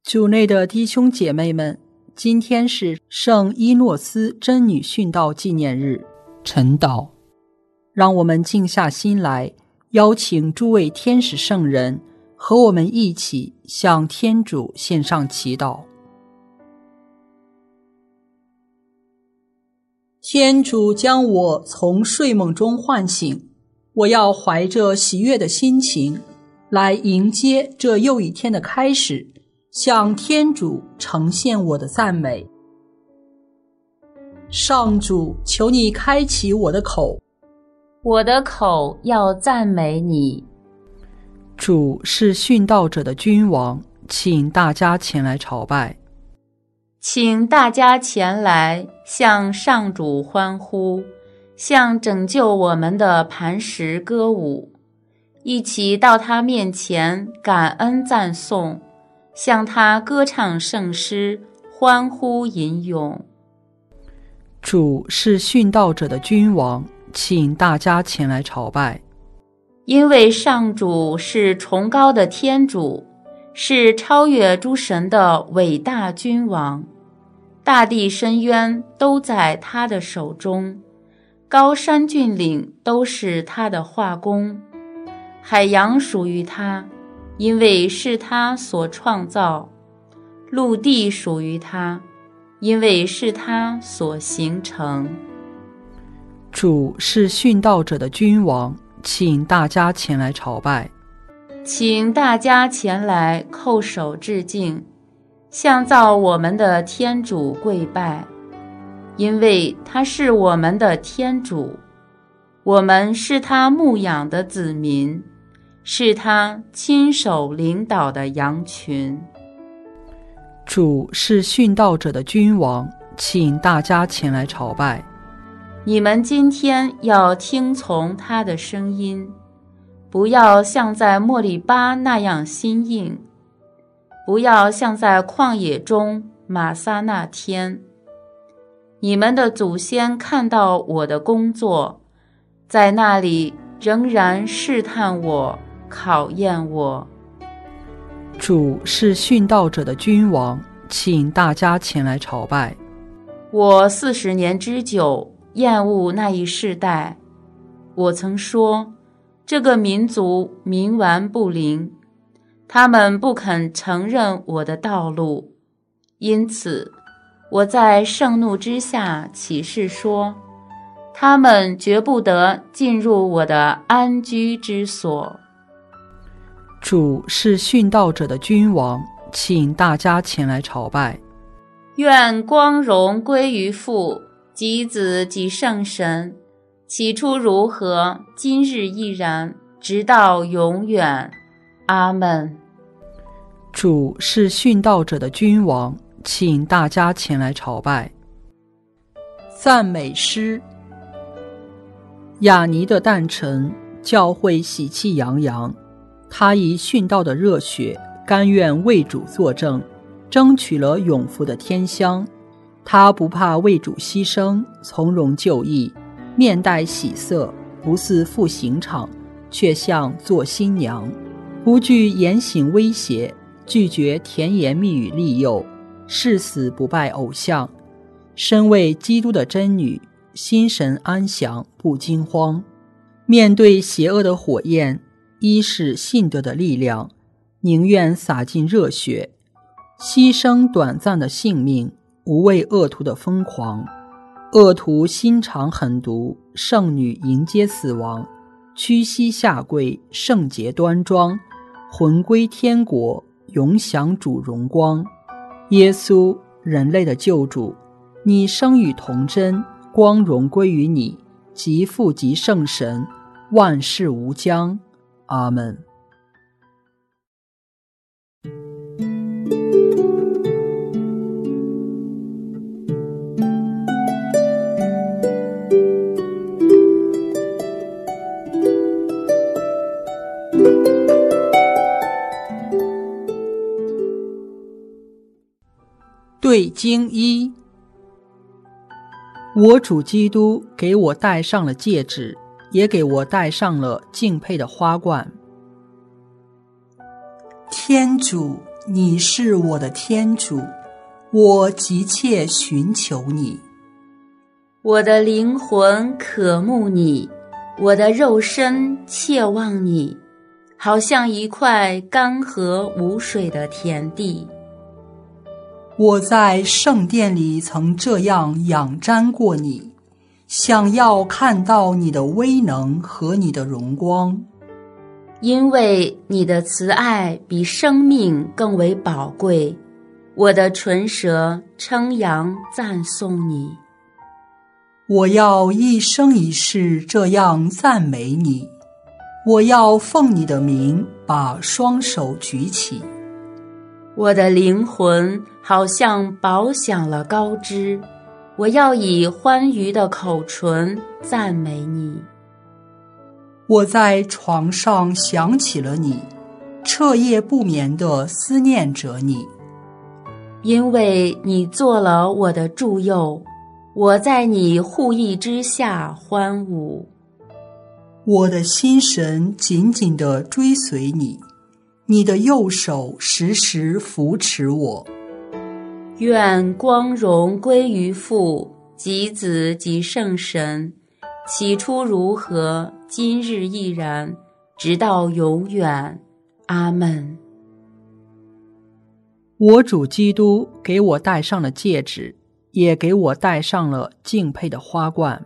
主内的弟兄姐妹们，今天是圣伊诺斯真女殉道纪念日，晨祷。让我们静下心来，邀请诸位天使圣人和我们一起向天主献上祈祷。天主将我从睡梦中唤醒，我要怀着喜悦的心情来迎接这又一天的开始，向天主呈现我的赞美。上主，求你开启我的口， 我的口要赞美你。 主是殉道者的君王，请大家前来朝拜。 请大家前来向上主欢呼，向拯救我们的磐石歌舞，一起到他面前感恩赞颂，向他歌唱圣诗，欢呼吟咏。 主是殉道者的君王，请大家前来朝拜。 因为上主是崇高的天主，是超越诸神的伟大君王，大地深渊都在他的手中，高山峻岭都是他的画工，海洋属于他，因为是他所创造，陆地属于他，因为是他所形成。 主是殉道者的君王，请大家前来朝拜。 请大家前来叩首致敬，向造我们的天主跪拜，因为他是我们的天主，我们是他牧养的子民，是他亲手领导的羊群。 主是殉道者的君王，请大家前来朝拜。 你们今天要听从他的声音，不要像在莫利巴那样心硬，不要像在旷野中玛撒那天。你们的祖先看到我的工作，在那里仍然试探我，考验我。 主是殉道者的君王，请大家前来朝拜。 我40年之久厌恶那一世代，我曾说，这个民族冥顽不灵，他们不肯承认我的道路，因此我在盛怒之下起誓说，他们绝不得进入我的安居之所。 主是殉道者的君王，请大家前来朝拜。 愿光荣归于父及子及圣神，起初如何，今日亦然，直到永远。阿们。 主是殉道者的君王，请大家前来朝拜。赞美诗。雅尼的诞辰，教会喜气洋洋，他以殉道的热血，甘愿为主作证，争取了永福的天香。他不怕为主牺牲，从容就义，面带喜色，不似赴刑场，却像做新娘，不惧严刑威胁，拒绝甜言蜜语利诱，誓死不拜偶像。身为基督的真女，心神安详，不惊慌。面对邪恶的火焰，一是信德的力量，宁愿洒尽热血，牺牲短暂的性命，无畏恶徒的疯狂。恶徒心肠狠毒，圣女迎接死亡，屈膝下跪，圣洁端庄，魂归天国，永享主荣光。耶稣，人类的救主，你生与童真，光荣归于你，即父即圣神，万事无疆。阿们。对经一。我主基督给我戴上了戒指，也给我戴上了敬佩的花冠。天主， 你是我的天主，我急切寻求你。 我的灵魂渴慕你，我的肉身切望你，好像一块干涸无水的田地。 我在圣殿里曾这样仰瞻过你，想要看到你的威能和你的荣光。 因为你的慈爱比生命更为宝贵，我的唇舌称扬赞颂你。 我要一生一世这样赞美你，我要奉你的名把双手举起。 我的灵魂好像饱享了高枝，我要以欢愉的口唇赞美你。 我在床上想起了你，彻夜不眠地思念着你。 因为你做了我的助佑，我在你护翼之下欢舞。 我的心神紧紧地追随你，你的右手时时扶持我。 愿光荣归于父及子及圣神，起初如何，今日亦然，直到永远。阿们。 我主基督给我戴上了戒指，也给我戴上了敬佩的花冠。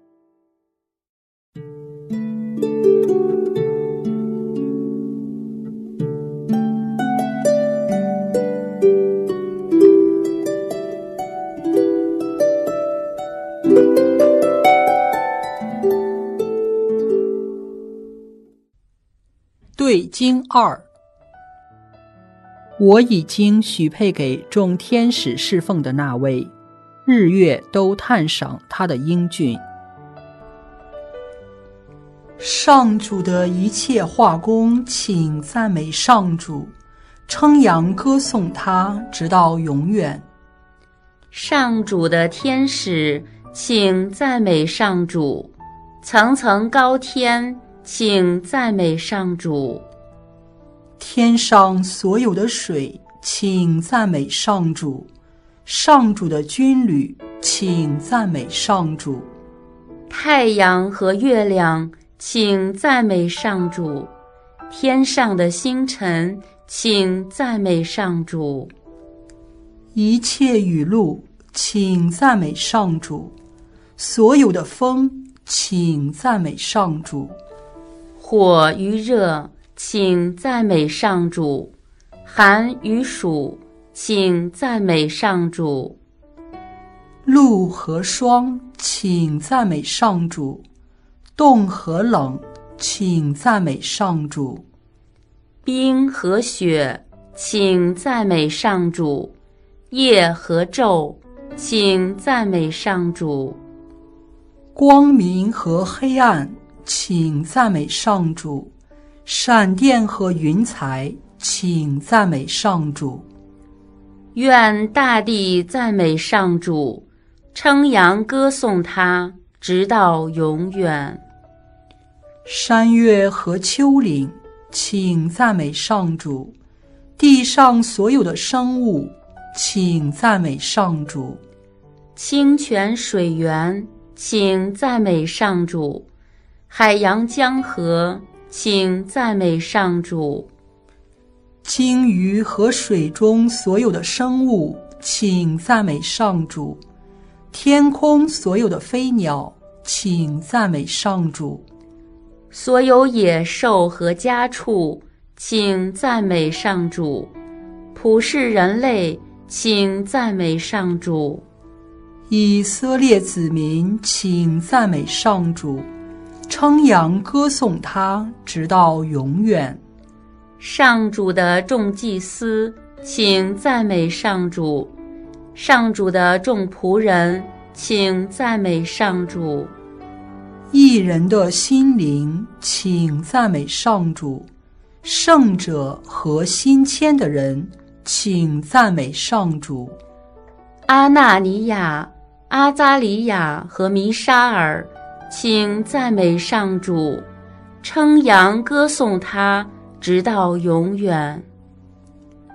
对经2，我已经许配给众天使侍奉的那位，日月都叹赏他的英俊。上主的一切画工，请赞美上主，称扬歌颂他，直到永远。 上主的天使，请赞美上主，层层高天，请赞美上主。 天上所有的水，请赞美上主，上主的军旅，请赞美上主。 太阳和月亮，请赞美上主，天上的星辰，请赞美上主。 一切雨露，请赞美上主，所有的风，请赞美上主。 火与热，请赞美上主，寒与暑，请赞美上主。 露和霜，请赞美上主，冻和冷，请赞美上主。 冰和雪，请赞美上主，夜和昼，请赞美上主。 光明和黑暗，请赞美上主，闪电和云彩，请赞美上主。 愿大地赞美上主，称扬歌颂他，直到永远。 山岳和丘陵，请赞美上主，地上所有的生物，请赞美上主。 清泉水源，请赞美上主，海洋江河，请赞美上主。 鲸鱼和水中所有的生物，请赞美上主。天空所有的飞鸟，请赞美上主。 所有野兽和家畜，请赞美上主。普世人类，请赞美上主。 以色列子民，请赞美上主，称扬歌颂他，直到永远。 上主的众祭司，请赞美上主。上主的众仆人，请赞美上主。 义人的心灵，请赞美上主。圣者和心谦的人，请赞美上主。 阿纳尼亚、阿扎里亚和弥沙尔，请赞美上主，称扬歌颂他，直到永远。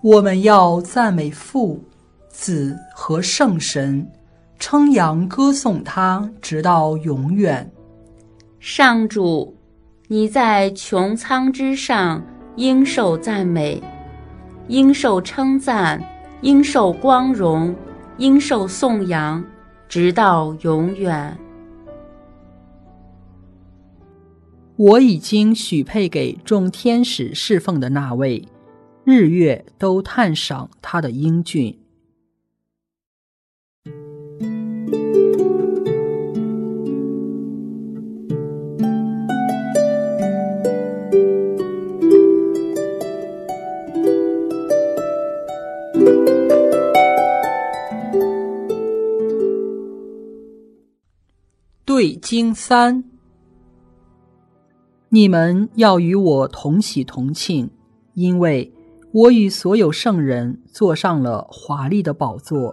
我们要赞美父、子和圣神，称扬歌颂他，直到永远。 上主，你在穹苍之上应受赞美，应受称赞，应受光荣，应受颂扬，直到永远。 我已经许配给众天使侍奉的那位，日月都叹赏他的英俊。对经3，你们要与我同喜同庆，因为我与所有圣人坐上了华丽的宝座。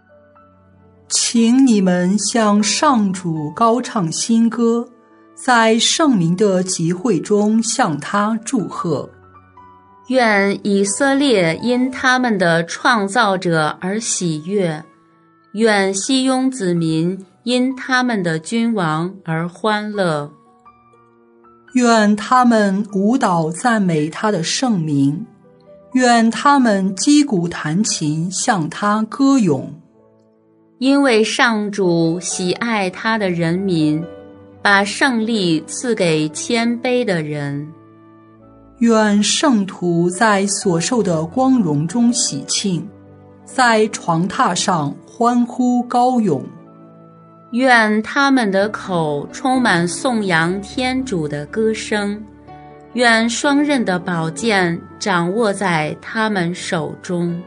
请你们向上主高唱新歌，在圣民的集会中向他祝贺。 愿以色列因他们的创造者而喜悦，愿西雍子民因他们的君王而欢乐。 愿他们舞蹈赞美他的圣名，愿他们击鼓弹琴向他歌咏。 因为上主喜爱他的人民，把胜利赐给谦卑的人。 愿圣徒在所受的光荣中喜庆，在床榻上欢呼高咏。 愿他们的口充满颂扬天主的歌声，愿双刃的宝剑掌握在他们手中。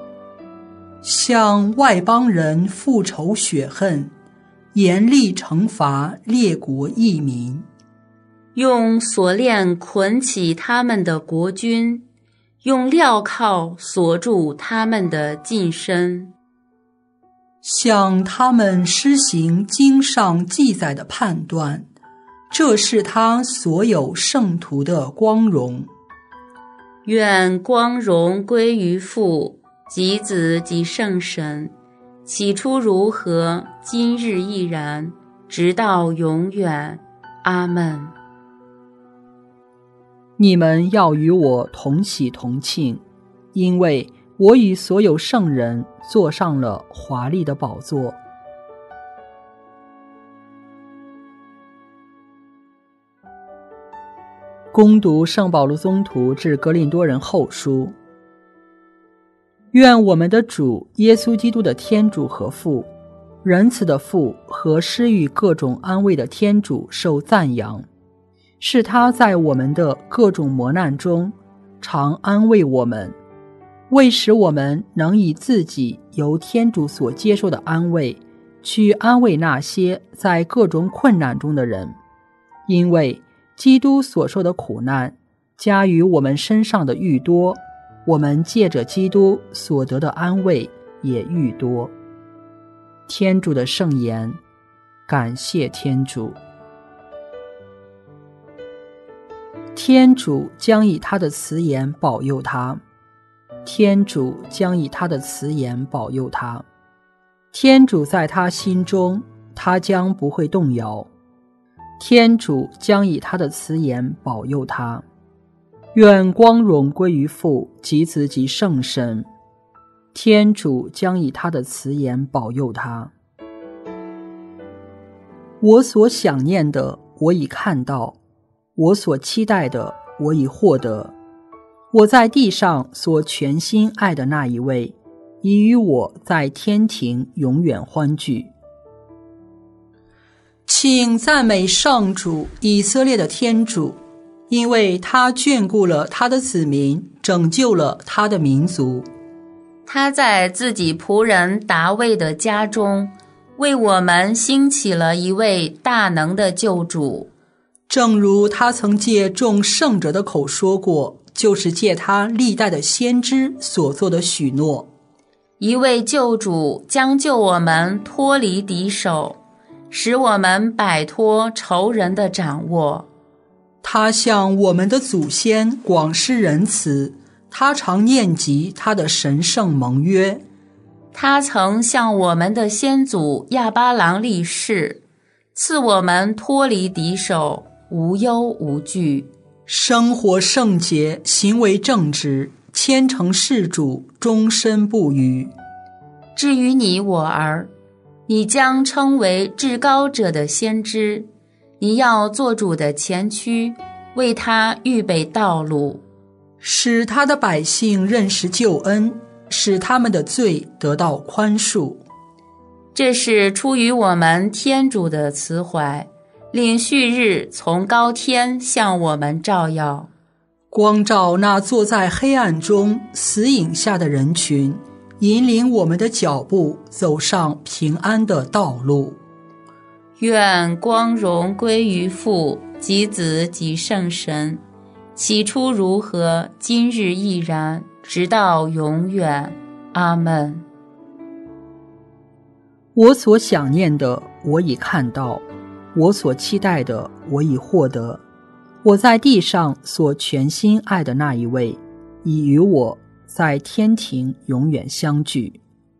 向外邦人复仇雪恨，严厉惩罚列国异民。 用锁链捆起他们的国君，用镣铐锁住他们的近身。 向他们施行经上记载的判断，这是他所有圣徒的光荣。 愿光荣归于父及子及圣神，起初如何，今日亦然，直到永远。阿们。 你们要与我同喜同庆，因为我与所有圣人坐上了华丽的宝座。恭读圣保禄宗徒致哥林多人后书。愿我们的主耶稣基督的天主和父，仁慈的父和施予各种安慰的天主受赞扬，是他在我们的各种磨难中常安慰我们，为使我们能以自己由天主所接受的安慰去安慰那些在各种困难中的人。因为基督所受的苦难加于我们身上的愈多，我们借着基督所得的安慰也愈多。天主的圣言，感谢天主。天主将以他的慈言保佑他，天主将以他的慈言保佑他，天主在他心中，他将不会动摇。天主将以他的慈言保佑他。愿光荣归于父及子及圣神。天主将以他的慈言保佑他。我所想念的，我已看到；我所期待的，我已获得。我在地上所全心爱的那一位，已与我在天庭永远欢聚。请赞美上主，以色列的天主，因为他眷顾了他的子民，拯救了他的民族。 他在自己仆人达味的家中，为我们兴起了一位大能的救主。 正如他曾借众圣者的口说过，就是借他历代的先知所做的许诺。 一位救主将救我们脱离敌手，使我们摆脱仇人的掌握。 他向我们的祖先广施仁慈， 他常念及他的神圣盟约。 他曾向我们的先祖亚巴郎立誓，赐我们脱离敌手，无忧无惧， 生活圣洁，行为正直，虔诚事主，终身不渝。 至于你我儿，你将称为至高者的先知，你要做主的前驱，为他预备道路， 使他的百姓认识救恩，使他们的罪得到宽恕。 这是出于我们天主的慈怀，令旭日从高天向我们照耀， 光照那坐在黑暗中死影下的人群，引领我们的脚步走上平安的道路。 愿光荣归于父及子及圣神，起初如何，今日亦然，直到永远。阿们。 我所想念的，我已看到；我所期待的，我已获得。我在地上所全心爱的那一位，已与我在天庭永远相聚。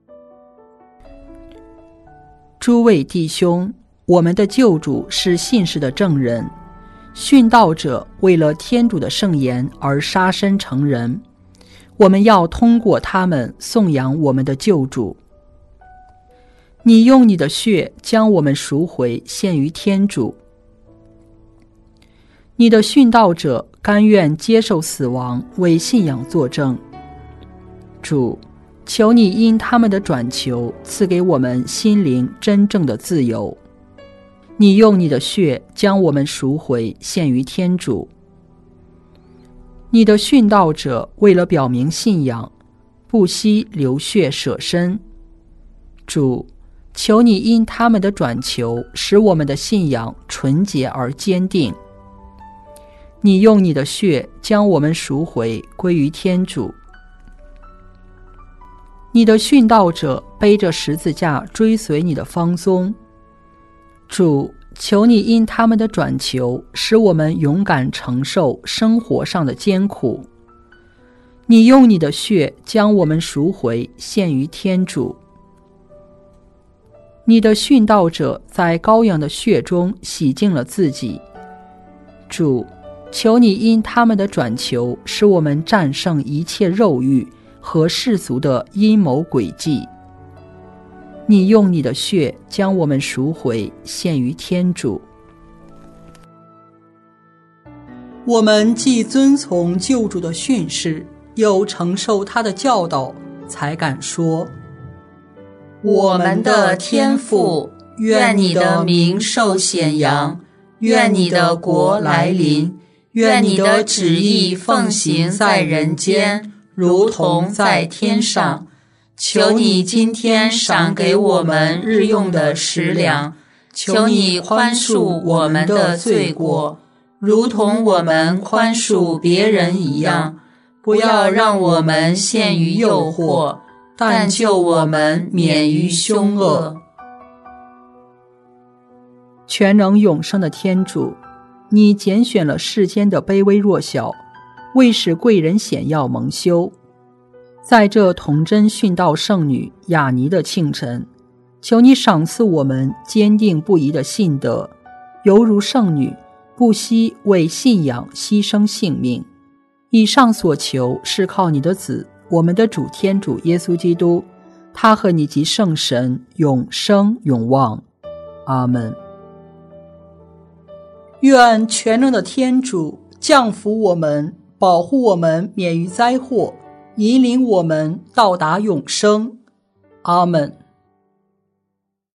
诸位弟兄，我们的救主是信实的证人，殉道者为了天主的圣言而杀身成人，我们要通过他们颂扬我们的救主。你用你的血将我们赎回，献于天主。你的殉道者甘愿接受死亡，为信仰作证。主，求你因他们的转求，赐给我们心灵真正的自由。你用你的血将我们赎回，献于天主。你的殉道者为了表明信仰，不惜流血舍身。主，求你因他们的转求，使我们的信仰纯洁而坚定。你用你的血将我们赎回，归于天主。你的殉道者背着十字架追随你的芳踪。主，求你因他们的转求，使我们勇敢承受生活上的艰苦。你用你的血将我们赎回，献于天主。你的殉道者在羔羊的血中洗净了自己。主，求你因他们的转求，使我们战胜一切肉欲和世俗的阴谋诡计。你用你的血将我们赎回，献于天主。我们既遵从救主的训示，又承受他的教导，才敢说： 我们的天父，愿你的名受显扬，愿你的国来临，愿你的旨意奉行在人间，如同在天上。求你今天赏给我们日用的食粮，求你宽恕我们的罪过，如同我们宽恕别人一样，不要让我们陷于诱惑，但救我们免于凶恶。 全能永生的天主，你拣选了世间的卑微弱小，为使贵人显耀蒙羞。在这童真殉道圣女雅尼的庆辰，求你赏赐我们坚定不移的信德，犹如圣女不惜为信仰牺牲性命。以上所求是靠你的子，我们的主天主耶稣基督，他和你及圣神永生永旺。阿们。愿全能的天主降福我们，保护我们免于灾祸，引领我们到达永生。阿们。